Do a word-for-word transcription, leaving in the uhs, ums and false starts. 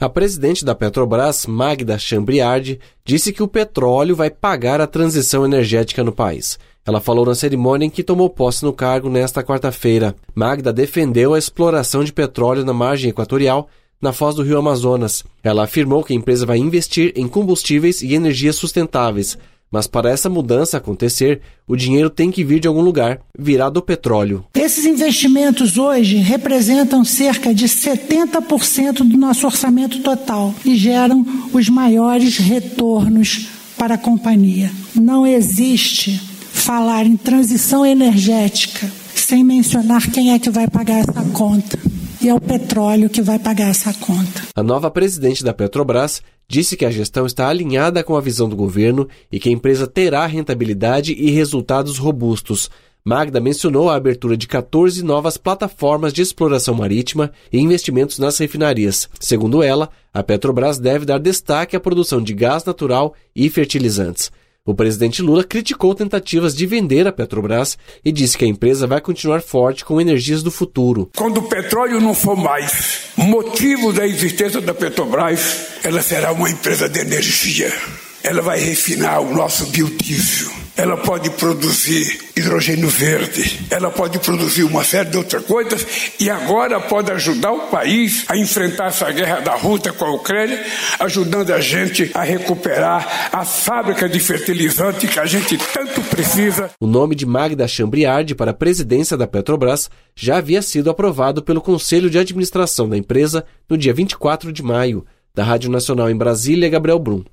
A presidente da Petrobras, Magda Chambriard, disse que o petróleo vai pagar a transição energética no país. Ela falou na cerimônia em que tomou posse no cargo nesta quarta-feira. Magda defendeu a exploração de petróleo na margem equatorial, na foz do rio Amazonas. Ela afirmou que a empresa vai investir em combustíveis e energias sustentáveis, mas para essa mudança acontecer, o dinheiro tem que vir de algum lugar, virá do petróleo. Esses investimentos hoje representam cerca de setenta por cento do nosso orçamento total e geram os maiores retornos para a companhia. Não existe falar em transição energética sem mencionar quem é que vai pagar essa conta. E é o petróleo que vai pagar essa conta. A nova presidente da Petrobras disse que a gestão está alinhada com a visão do governo e que a empresa terá rentabilidade e resultados robustos. Magda mencionou a abertura de quatorze novas plataformas de exploração marítima e investimentos nas refinarias. Segundo ela, a Petrobras deve dar destaque à produção de gás natural e fertilizantes. O presidente Lula criticou tentativas de vender a Petrobras e disse que a empresa vai continuar forte com energias do futuro. Quando o petróleo não for mais motivo da existência da Petrobras, ela será uma empresa de energia. Ela vai refinar o nosso biodiesel. Ela pode produzir hidrogênio verde. Ela pode produzir uma série de outras coisas e agora pode ajudar o país a enfrentar essa guerra da Rússia com a Ucrânia, ajudando a gente a recuperar a fábrica de fertilizante que a gente tanto precisa. O nome de Magda Chambriard para a presidência da Petrobras já havia sido aprovado pelo Conselho de Administração da empresa no dia vinte e quatro de maio. Da Rádio Nacional em Brasília, Gabriel Brum.